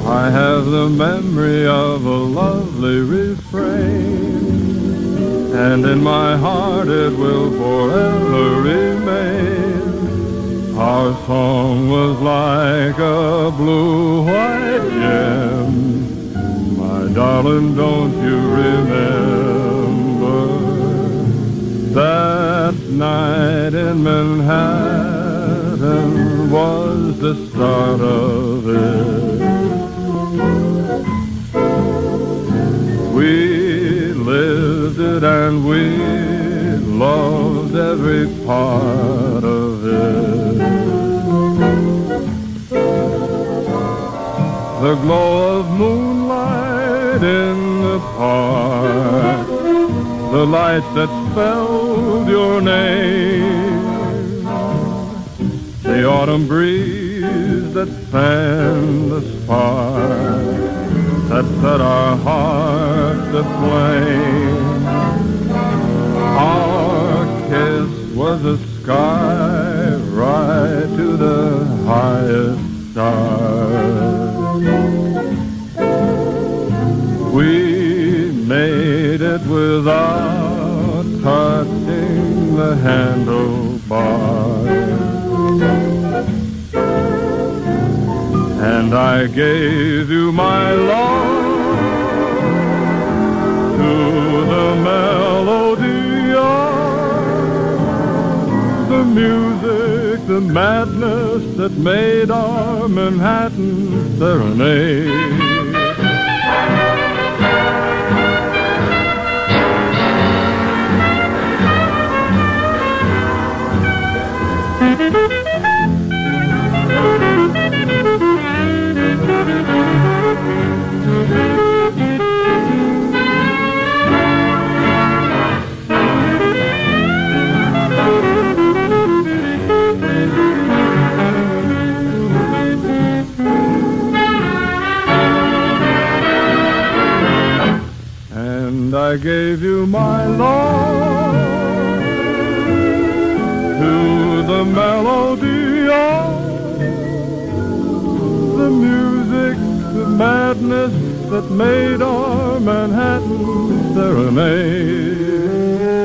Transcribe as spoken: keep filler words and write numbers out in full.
I have the memory of a lovely refrain, and in my heart it will forever remain. Our song was like a blue-white gem. My darling, don't you remember that night in Manhattan was the start of it. We lived it and we loved every part of it. The glow of moonlight in the park, the lights that spelled your name, the autumn breeze that fanned the spark that set our hearts aflame. Our kiss was a sky right to the highest stars. We made it without touching the handlebars. And I gave you my love to the melody of the music, the madness that made our Manhattan serenade. I gave you my love to the melody of the music, the madness that made our Manhattan serenade.